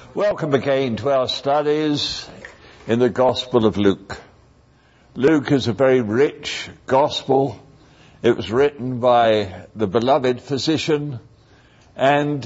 Welcome again to our studies in the Gospel of Luke. Luke is a very rich gospel. It was written by the beloved physician and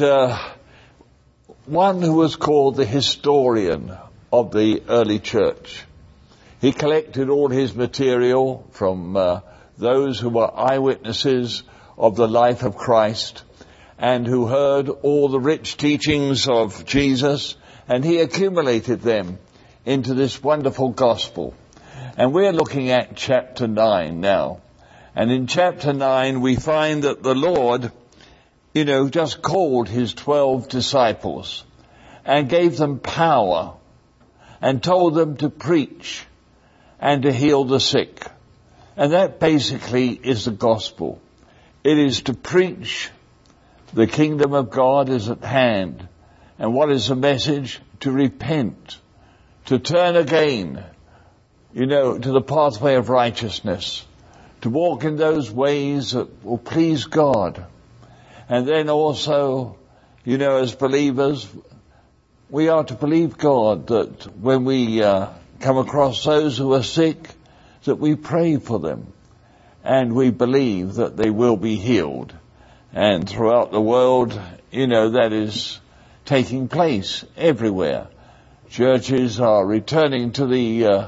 one who was called the historian of the early church. He collected all his material from those who were eyewitnesses of the life of Christ and who heard all the rich teachings of Jesus, and he accumulated them into this wonderful gospel. And we're looking at chapter 9 now. And in chapter 9 we find that the Lord, just called his 12 disciples and gave them power and told them to preach and to heal the sick. And that basically is the gospel. It is to preach the kingdom of God is at hand. And what is the message? To repent, to turn again, to the pathway of righteousness, to walk in those ways that will please God. And then also, as believers, we are to believe God that when we come across those who are sick, that we pray for them and we believe that they will be healed. And throughout the world, that is taking place everywhere. Churches are returning to the,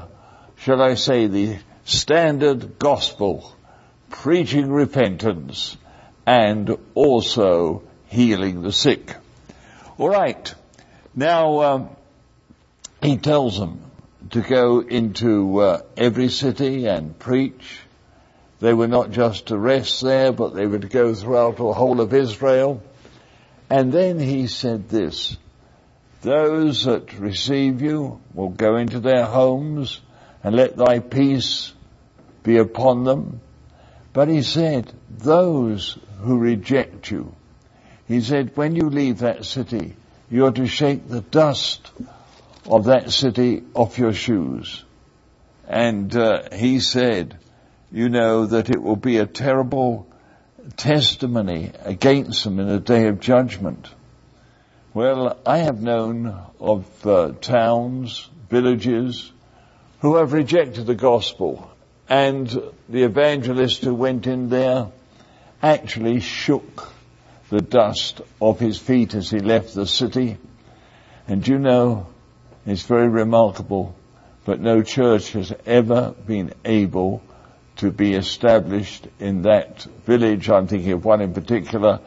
the standard gospel, preaching repentance and also healing the sick. All right. Now, he tells them to go into every city and preach. They were not just to rest there, but they were to go throughout the whole of Israel. And then he said this, those that receive you will go into their homes and let thy peace be upon them. But he said, those who reject you, he said, when you leave that city, you are to shake the dust of that city off your shoes. And he said, that it will be a terrible testimony against them in the day of judgment. Well, I have known of towns, villages, who have rejected the gospel, and the evangelist who went in there actually shook the dust off his feet as he left the city. And it's very remarkable, but no church has ever been able to be established in that village. I'm thinking of one in particular,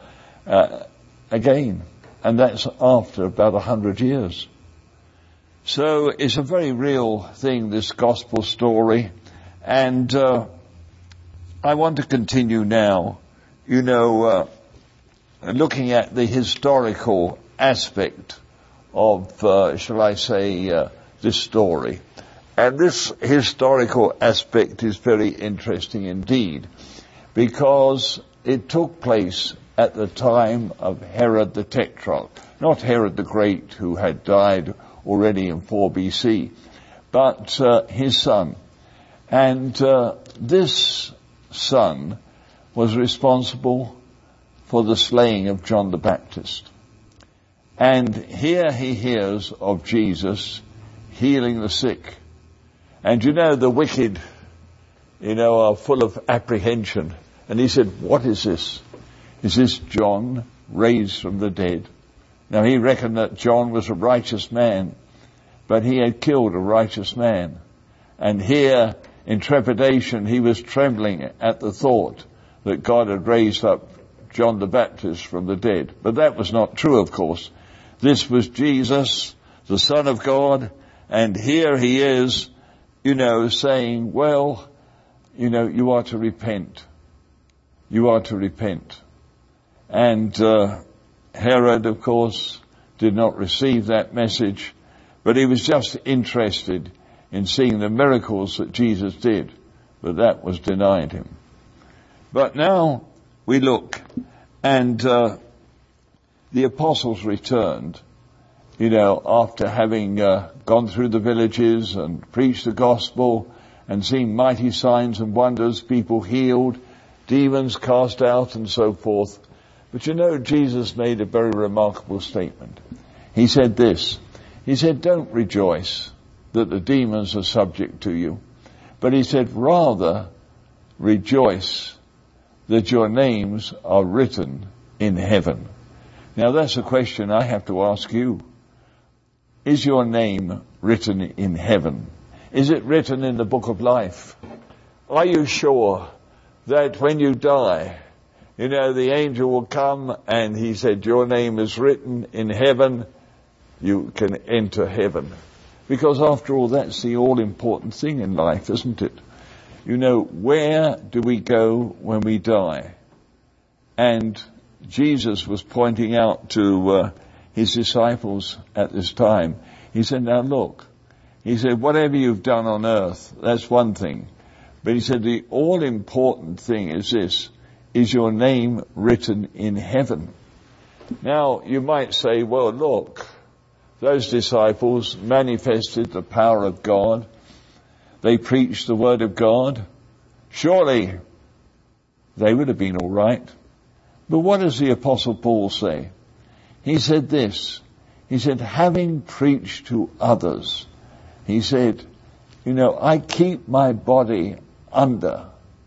again. And that's after about 100 years. So it's a very real thing, this gospel story. And I want to continue now, looking at the historical aspect of, this story. And this historical aspect is very interesting indeed, because it took place at the time of Herod the Tetrarch, not Herod the Great, who had died already in 4 BC, but his son. And this son was responsible for the slaying of John the Baptist. And here he hears of Jesus healing the sick. And the wicked, are full of apprehension. And he said, what is this? Is this John raised from the dead? Now he reckoned that John was a righteous man, but he had killed a righteous man. And here, in trepidation, he was trembling at the thought that God had raised up John the Baptist from the dead. But that was not true, of course. This was Jesus, the Son of God, and here he is, saying, well, you are to repent. You are to repent. And Herod, of course, did not receive that message, but he was just interested in seeing the miracles that Jesus did, but that was denied him. But now we look, and the apostles returned, after having gone through the villages and preached the gospel and seen mighty signs and wonders, people healed, demons cast out and so forth. But Jesus made a very remarkable statement. He said this, He said, don't rejoice that the demons are subject to you. But he said, rather rejoice that your names are written in heaven. Now that's a question I have to ask you. Is your name written in heaven? Is it written in the book of life? Are you sure that when you die, the angel will come and he said, your name is written in heaven, you can enter heaven? Because after all, that's the all-important thing in life, isn't it? Where do we go when we die? And Jesus was pointing out to his disciples at this time. He said, now look, he said, whatever you've done on earth, that's one thing. But he said, the all-important thing is this, is your name written in heaven? Now, you might say, well, look, those disciples manifested the power of God. They preached the word of God. Surely they would have been all right. But what does the Apostle Paul say? He said this. He said, having preached to others, he said, I keep my body under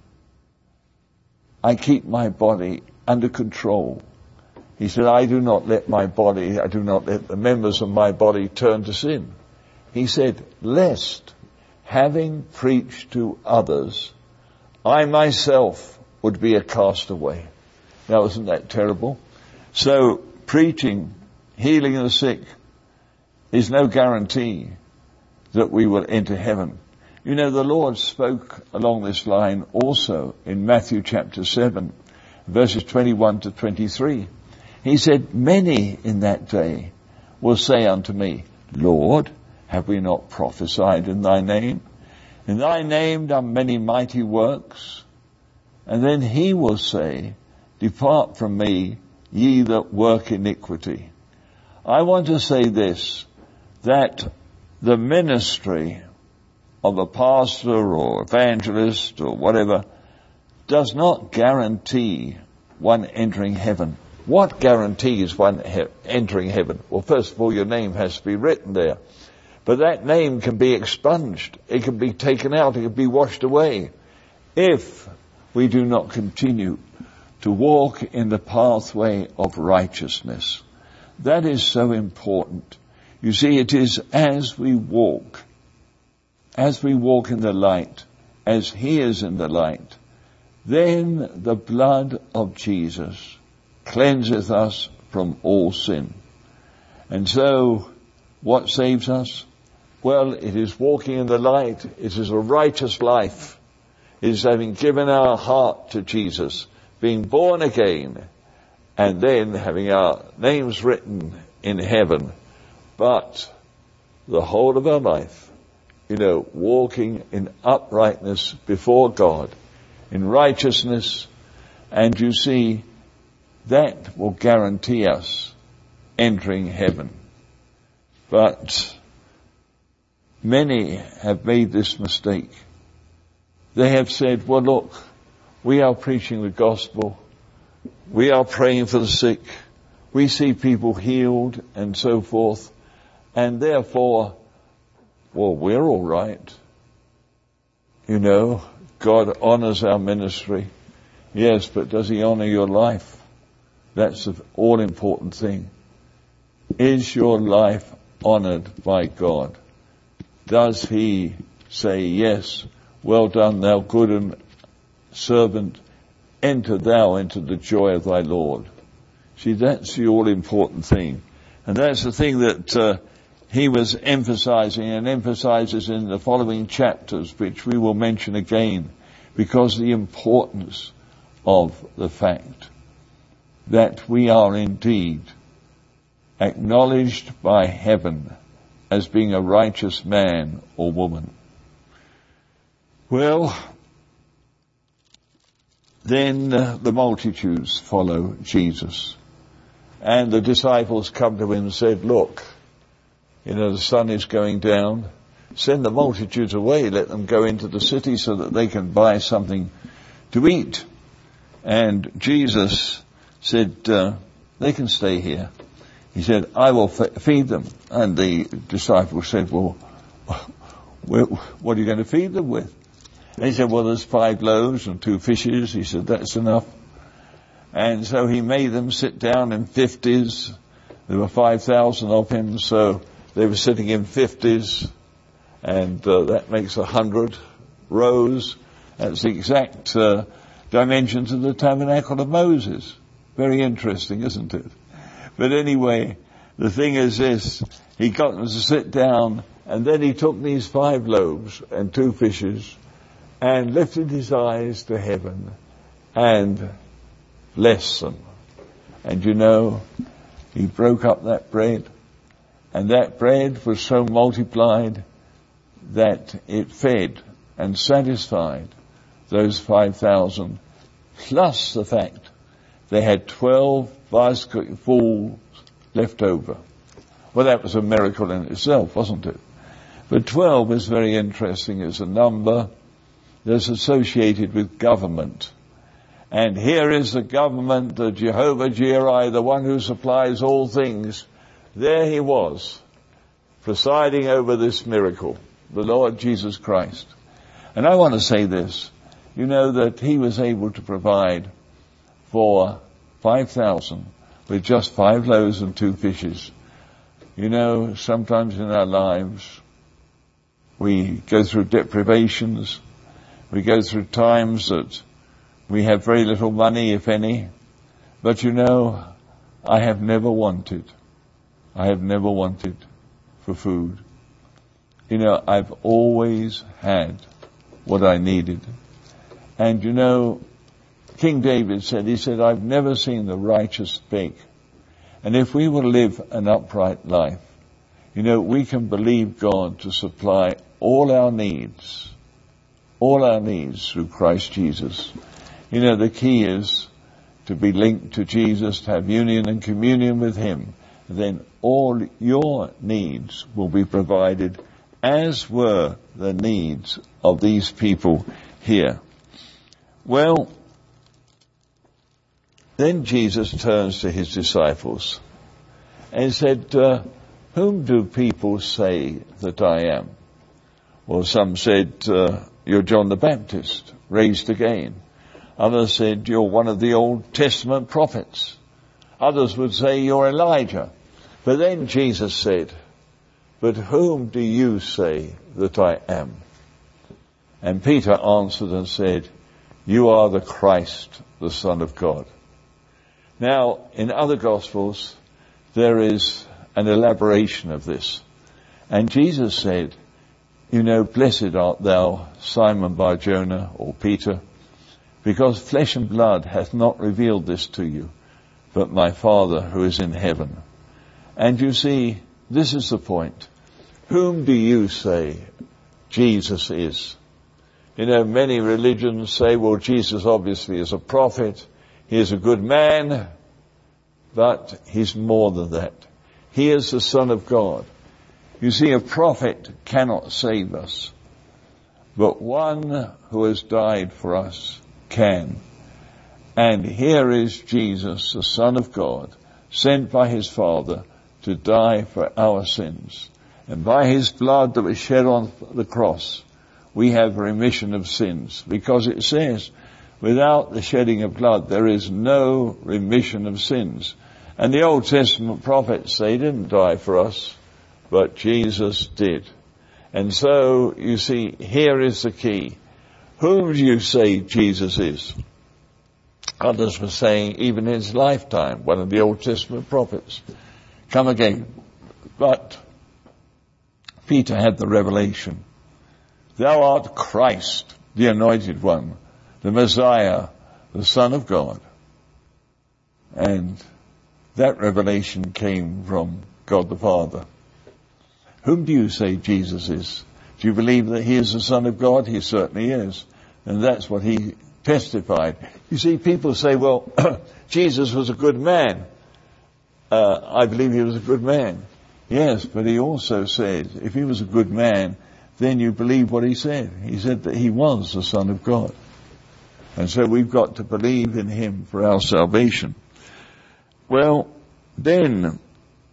control. He said, I do not let the members of my body turn to sin. He said, lest, having preached to others, I myself would be a castaway. Now, isn't that terrible? So, preaching, healing the sick, is no guarantee that we will enter heaven. The Lord spoke along this line also in Matthew chapter 7, verses 21 to 23. He said, many in that day will say unto me, Lord, have we not prophesied in thy name? In thy name done many mighty works? And then he will say, depart from me, ye that work iniquity. I want to say this, that the ministry of a pastor or evangelist or whatever does not guarantee one entering heaven. What guarantees one entering heaven? Well, first of all, your name has to be written there. But that name can be expunged. It can be taken out. It can be washed away if we do not continue to walk in the pathway of righteousness. That is so important. You see, it is as we walk in the light, as he is in the light, then the blood of Jesus cleanseth us from all sin. And so, what saves us? Well, it is walking in the light. It is a righteous life. It is having given our heart to Jesus, being born again, and then having our names written in heaven. But the whole of our life, walking in uprightness before God, in righteousness, and you see, that will guarantee us entering heaven. But many have made this mistake. They have said, well, look, we are preaching the gospel. We are praying for the sick. We see people healed and so forth. And therefore, well, we're all right. God honors our ministry. Yes, but does he honor your life? That's the all-important thing. Is your life honored by God? Does he say, yes, well done, thou good and servant, enter thou into the joy of thy Lord? See, that's the all-important thing. And that's the thing that he was emphasizing and emphasizes in the following chapters, which we will mention again, because the importance of the fact that we are indeed acknowledged by heaven as being a righteous man or woman. Well, then the multitudes follow Jesus. And the disciples come to him and said, look, the sun is going down. Send the multitudes away. Let them go into the city so that they can buy something to eat. And Jesus said, they can stay here. He said, I will feed them. And the disciples said, well, what are you going to feed them with? And he said, well, there's 5 loaves and 2 fishes. He said, that's enough. And so he made them sit down in 50s. There were 5,000 of him, so they were sitting in 50s. And that makes 100 rows. That's the exact dimensions of the tabernacle of Moses. Very interesting, isn't it? But anyway, the thing is this, he got them to sit down, and then he took these 5 loaves and 2 fishes and lifted his eyes to heaven and blessed them. And you know, he broke up that bread, and that bread was so multiplied that it fed and satisfied those 5,000, plus the fact they had 12 basketfuls left over. Well, that was a miracle in itself, wasn't it? But 12 is very interesting as a number that's associated with government. And here is the government, the Jehovah Jireh, the one who supplies all things. There he was, presiding over this miracle, the Lord Jesus Christ. And I want to say this, you know, that he was able to provide for 5,000 with just 5 loaves and 2 fishes. You know, sometimes in our lives, we go through deprivations, we go through times that we have very little money, if any. But you know, I have never wanted for food. You know, I've always had what I needed. And you know, King David said, he said, I've never seen the righteous beg. And if we will live an upright life, you know, we can believe God to supply all our needs through Christ Jesus. You know, the key is to be linked to Jesus, to have union and communion with him. Then all your needs will be provided, as were the needs of these people here. Well, then Jesus turns to his disciples and said, whom do people say that I am? Well, some said, you're John the Baptist, raised again. Others said, you're one of the Old Testament prophets. Others would say, you're Elijah. But then Jesus said, but whom do you say that I am? And Peter answered and said, you are the Christ, the Son of God. Now, in other Gospels, there is an elaboration of this. And Jesus said, you know, blessed art thou, Simon Bar-Jonah, or Peter, because flesh and blood hath not revealed this to you, but my Father who is in heaven. And you see, this is the point. Whom do you say Jesus is? You know, many religions say, well, Jesus obviously is a prophet. He is a good man, but he's more than that. He is the Son of God. You see, a prophet cannot save us, but one who has died for us can. And here is Jesus, the Son of God, sent by his Father to die for our sins. And by his blood that was shed on the cross, we have remission of sins. Because it says, without the shedding of blood, there is no remission of sins. And the Old Testament prophets, they didn't die for us, but Jesus did. And so, you see, here is the key. Whom do you say Jesus is? Others were saying, even in his lifetime, one of the Old Testament prophets, come again. But Peter had the revelation. Thou art Christ, the Anointed One, the Messiah, the Son of God. And that revelation came from God the Father. Whom do you say Jesus is? Do you believe that he is the Son of God? He certainly is. And that's what he testified. You see, people say, well, Jesus was a good man. I believe he was a good man. Yes, but he also said, if he was a good man, then you believe what he said. He said that he was the Son of God. And so we've got to believe in him for our salvation. Well, then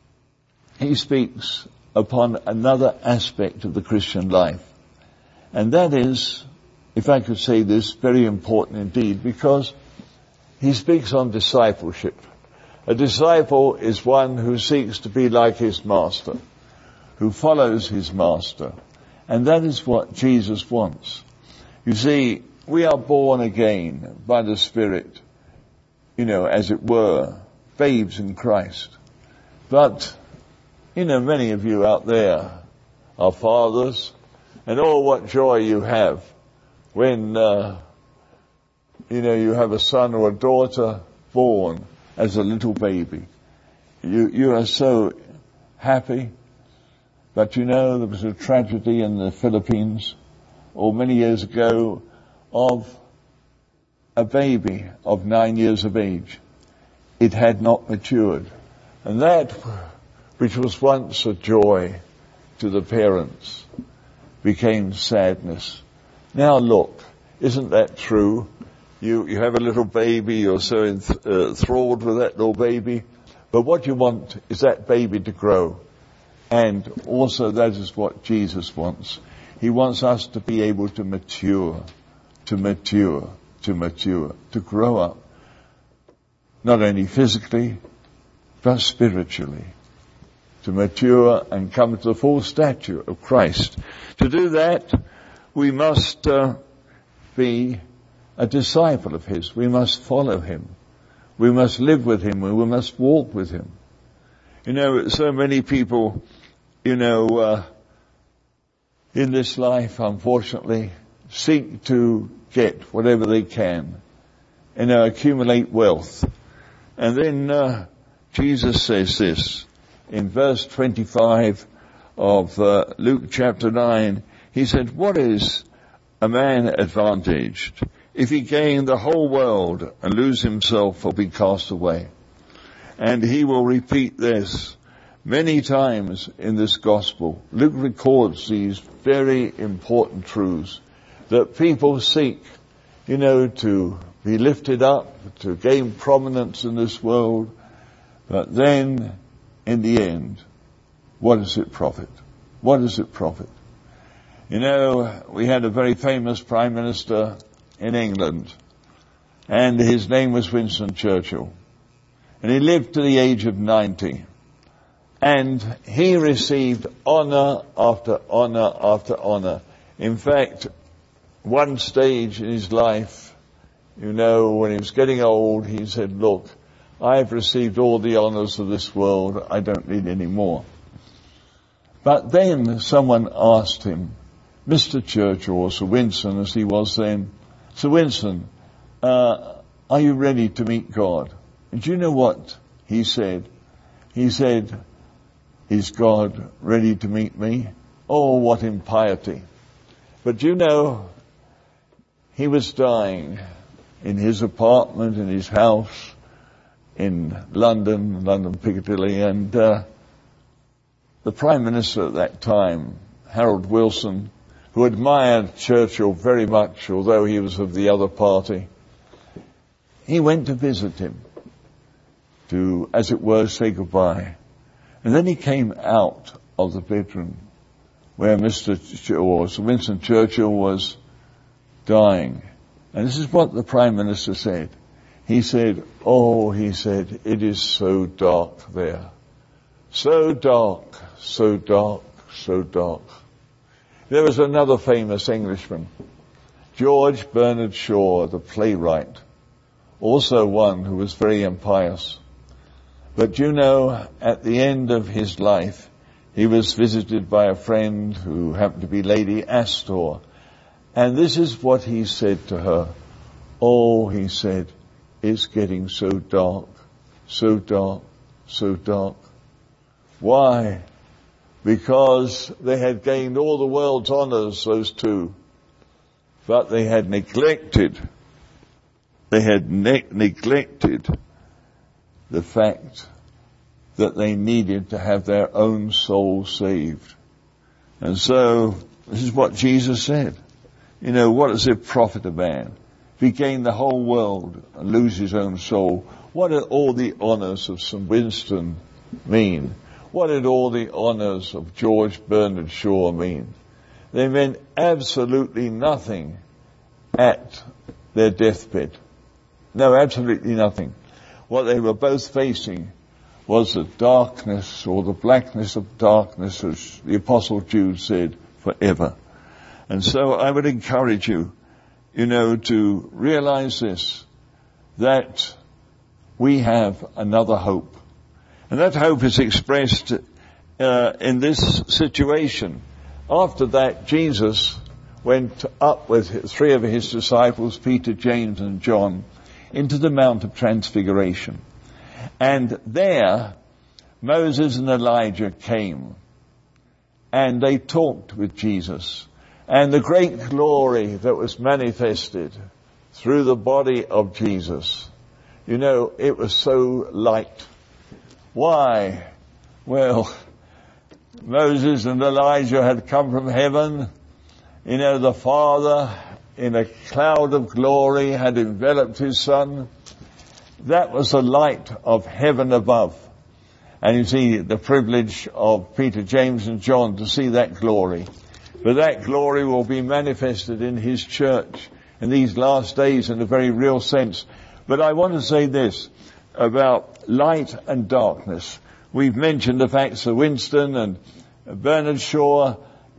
he speaks upon another aspect of the Christian life. And that is, if I could say this, very important indeed, because he speaks on discipleship. A disciple is one who seeks to be like his master, who follows his master. And that is what Jesus wants. You see, we are born again by the Spirit, as it were, babes in Christ. But, many of you out there are fathers, and oh, what joy you have when, you have a son or a daughter born as a little baby. You are so happy. But there was a tragedy in the Philippines, many years ago, of a baby of 9 years of age. It had not matured. And that, which was once a joy to the parents, became sadness. Now look, isn't that true? You have a little baby, you're so enthralled with that little baby, but what you want is that baby to grow. And also that is what Jesus wants. He wants us to be able to mature, to grow up. Not only physically, but spiritually. To mature and come to the full stature of Christ. To do that, we must be a disciple of His. We must follow Him. We must live with Him. We must walk with Him. So many people, in this life, unfortunately, seek to get whatever they can, accumulate wealth. And then Jesus says this in verse 25 of Luke chapter 9. He said, "What is a man advantaged if he gain the whole world and lose himself or be cast away?" And he will repeat this many times in this gospel. Luke records these very important truths that people seek, to be lifted up, to gain prominence in this world. But then, in the end, what does it profit? What does it profit? We had a very famous Prime Minister in England, and his name was Winston Churchill. And he lived to the age of 90. And he received honor after honor after honor. In fact, one stage in his life, when he was getting old, he said, "Look, I've received all the honors of this world. I don't need any more." But then someone asked him, Mr. Churchill, or Sir Winston as he was then, "Sir Winston, are you ready to meet God?" And do you know what he said? He said, "Is God ready to meet me? Oh, what impiety." But he was dying in his apartment, in his house, in London Piccadilly, and the Prime Minister at that time, Harold Wilson, who admired Churchill very much, although he was of the other party, he went to visit him, to, as it were, say goodbye. And then he came out of the bedroom where Sir Winston Churchill was dying. And this is what the Prime Minister said. He said, "It is so dark there. So dark, so dark, so dark." There was another famous Englishman, George Bernard Shaw, the playwright, also one who was very impious. But at the end of his life, he was visited by a friend who happened to be Lady Astor. And this is what he said to her. He said, "It's getting so dark, so dark, so dark." Why? Because they had gained all the world's honors, those two. But they had neglected the fact that they needed to have their own soul saved. And so, this is what Jesus said. What does it profit a man if he gain the whole world and lose his own soul? What do all the honors of St. Winston mean? What did all the honours of George Bernard Shaw mean? They meant absolutely nothing at their deathbed. No, absolutely nothing. What they were both facing was the darkness, or the blackness of darkness, as the Apostle Jude said, forever. And so I would encourage you, to realize this, that we have another hope. And that hope is expressed in this situation. After that, Jesus went up with 3 of his disciples, Peter, James, and John, into the Mount of Transfiguration. And there, Moses and Elijah came, and they talked with Jesus. And the great glory that was manifested through the body of Jesus, it was so light. Why? Well, Moses and Elijah had come from heaven. The Father, in a cloud of glory, had enveloped his Son. That was the light of heaven above. And you see the privilege of Peter, James, and John to see that glory. But that glory will be manifested in his church in these last days in a very real sense. But I want to say this about light and darkness. We've mentioned the facts of Winston and Bernard Shaw.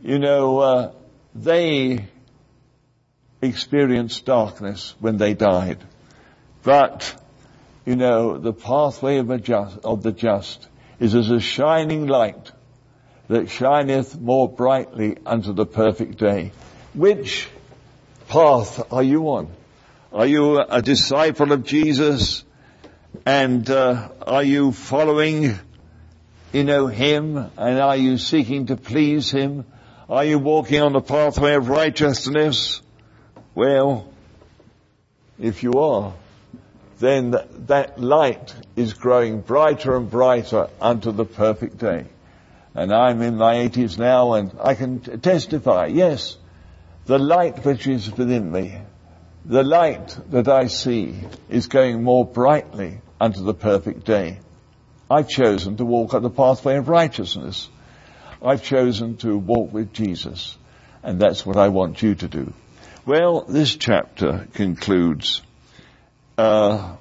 They experienced darkness when they died. But, the pathway of the just is as a shining light that shineth more brightly unto the perfect day. Which path are you on? Are you a disciple of Jesus? And are you following, him? And are you seeking to please him? Are you walking on the pathway of righteousness? Well, if you are, then that light is growing brighter and brighter unto the perfect day. And I'm in my 80s now, and I can testify, yes, the light which is within me, the light that I see is going more brightly unto the perfect day. I've chosen to walk on the pathway of righteousness. I've chosen to walk with Jesus, and that's what I want you to do. Well, this chapter concludes by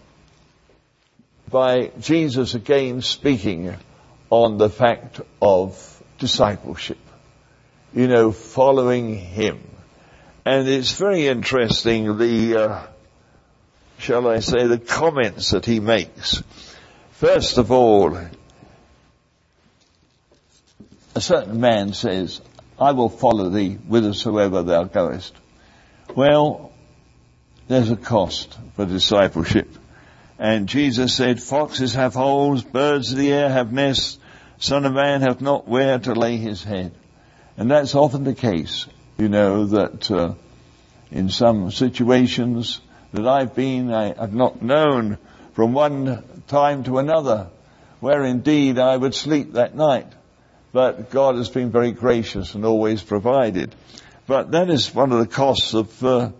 Jesus again speaking on the fact of discipleship, following him. And it's very interesting, the comments that he makes. First of all, a certain man says, I will follow thee whithersoever thou goest. Well, there's a cost for discipleship. And Jesus said, foxes have holes, birds of the air have nests, Son of Man hath not where to lay his head. And that's often the case, that in some situations that I've been, I have not known from one time to another, where indeed I would sleep that night. But God has been very gracious and always provided. But that is one of the costs of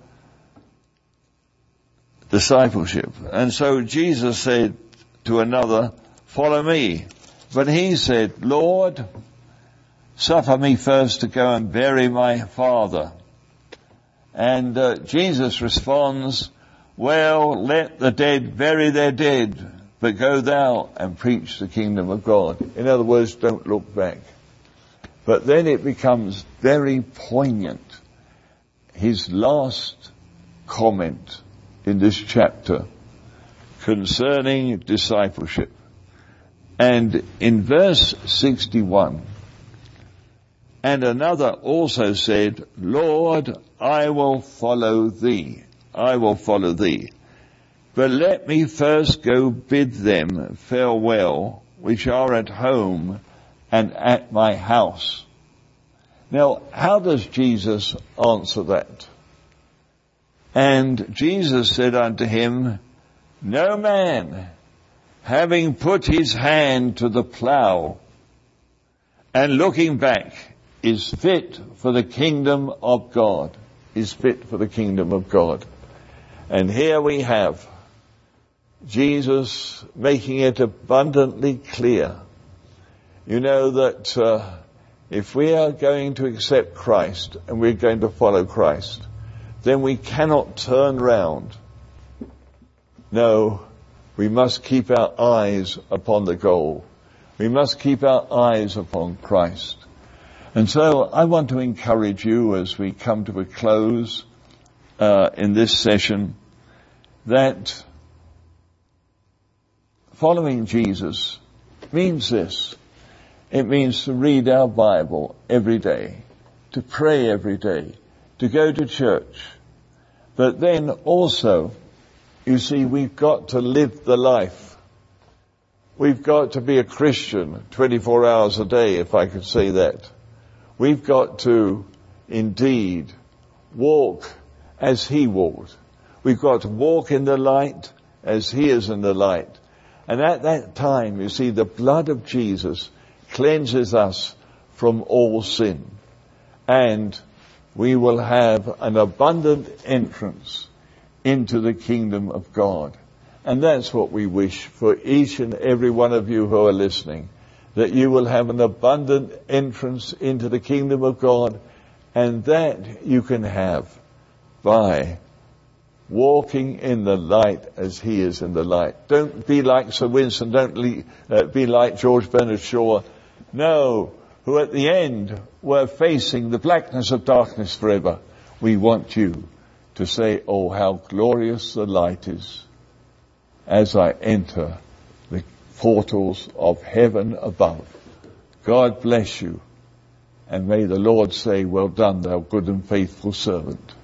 discipleship. And so Jesus said to another, follow me. But he said, Lord, suffer me first to go and bury my father. And Jesus responds, well, let the dead bury their dead, but go thou and preach the kingdom of God. In other words, don't look back. But then it becomes very poignant. His last comment in this chapter concerning discipleship. And in verse 61, and another also said, Lord, I will follow thee. I will follow thee. But let me first go bid them farewell, which are at home and at my house. Now, how does Jesus answer that? And Jesus said unto him, no man, having put his hand to the plough and looking back, is fit for the kingdom of God. Is fit for the kingdom of God. And here we have Jesus making it abundantly clear. You know that if we are going to accept Christ and we're going to follow Christ, then we cannot turn round. No, we must keep our eyes upon the goal. We must keep our eyes upon Christ. And so I want to encourage you as we come to a close in this session that following Jesus means this. It means to read our Bible every day, to pray every day, to go to church. But then also, you see, we've got to live the life. We've got to be a Christian 24 hours a day, if I could say that. We've got to indeed walk as he walked. We've got to walk in the light as he is in the light. And at that time, you see, the blood of Jesus cleanses us from all sin. And we will have an abundant entrance into the kingdom of God. And that's what we wish for each and every one of you who are listening, that you will have an abundant entrance into the kingdom of God, and that you can have by walking in the light as he is in the light. Don't be like Sir Winston, don't be like George Bernard Shaw. No, who at the end were facing the blackness of darkness forever. We want you to say, oh, how glorious the light is as I enter the portals of heaven above. God bless you, and may the Lord say, well done, thou good and faithful servant.